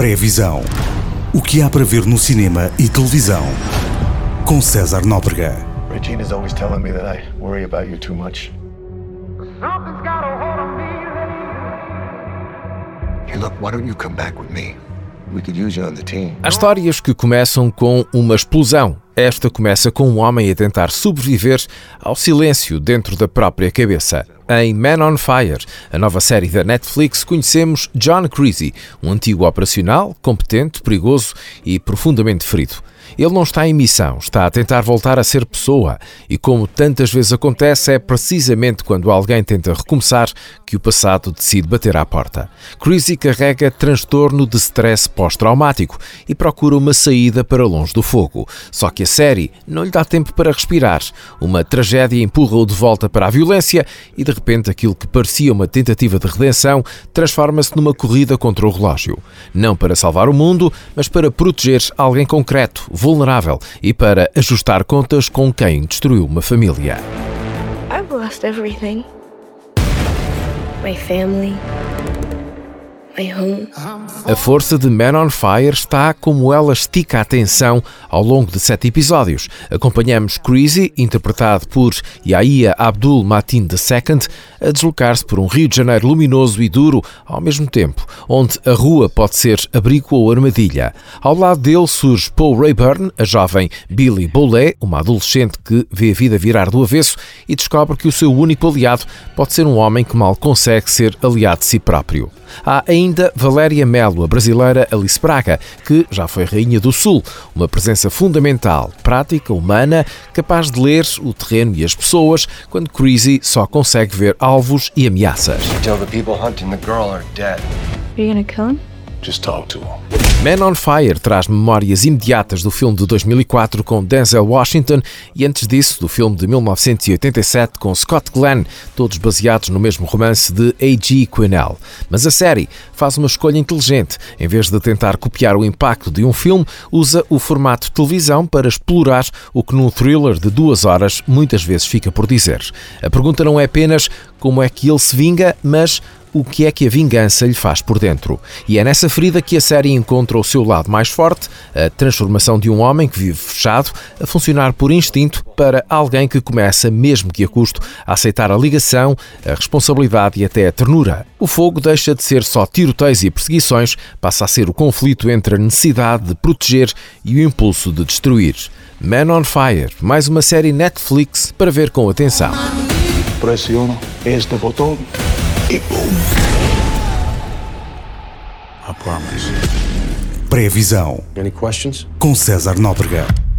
Pré-visão. O que há para ver no cinema e televisão. Com César Nóbrega. Regina's always telling me that I worry about you too much. Hey, look, why don't you come back with me? We could use you on the team. Há histórias que começam com uma explosão. Esta começa com um homem a tentar sobreviver ao silêncio dentro da própria cabeça. Em Man on Fire, a nova série da Netflix, conhecemos John Creasy, um antigo operacional, competente, perigoso e profundamente ferido. Ele não está em missão, está a tentar voltar a ser pessoa e, como tantas vezes acontece, é precisamente quando alguém tenta recomeçar que o passado decide bater à porta. Creasy carrega transtorno de stress pós-traumático e procura uma saída para longe do fogo. Só que a série não lhe dá tempo para respirar. Uma tragédia empurra-o de volta para a violência e, de repente, aquilo que parecia uma tentativa de redenção transforma-se numa corrida contra o relógio. Não para salvar o mundo, mas para proteger alguém concreto, vulnerável, e para ajustar contas com quem destruiu uma família. I've lost everything. My family. My home. A força de Man on Fire está como ela estica a atenção ao longo de 7 episódios. Acompanhamos Creasy, interpretado por Yahya Abdul-Mateen II, a deslocar-se por um Rio de Janeiro luminoso e duro ao mesmo tempo, onde a rua pode ser abrigo ou armadilha. Ao lado dele surge Paul Rayburn, a jovem Billy Bowley, uma adolescente que vê a vida virar do avesso e descobre que o seu único aliado pode ser um homem que mal consegue ser aliado de si próprio. Há ainda Valéria Melo, a brasileira Alice Braga, que já foi Rainha do Sul, uma presença fundamental, prática, humana, capaz de ler o terreno e as pessoas, quando Creasy só consegue ver alvos e ameaças. Tell the people hunting the girl are dead. Are you gonna kill him? Just talk to him. Man on Fire traz memórias imediatas do filme de 2004 com Denzel Washington e antes disso do filme de 1987 com Scott Glenn, todos baseados no mesmo romance de A.G. Quinnell. Mas a série faz uma escolha inteligente. Em vez de tentar copiar o impacto de um filme, usa o formato de televisão para explorar o que num thriller de 2 horas muitas vezes fica por dizer. A pergunta não é apenas como é que ele se vinga, mas o que é que a vingança lhe faz por dentro. E é nessa ferida que a série encontra o seu lado mais forte, a transformação de um homem que vive fechado a funcionar por instinto para alguém que começa, mesmo que a custo, a aceitar a ligação, a responsabilidade e até a ternura. O fogo deixa de ser só tiroteios e perseguições, passa a ser o conflito entre a necessidade de proteger e o impulso de destruir. Man on Fire, mais uma série Netflix para ver com atenção. Presiono este botão e boom. I promise. Pré-visão. Any questions? Com César Nóbrega.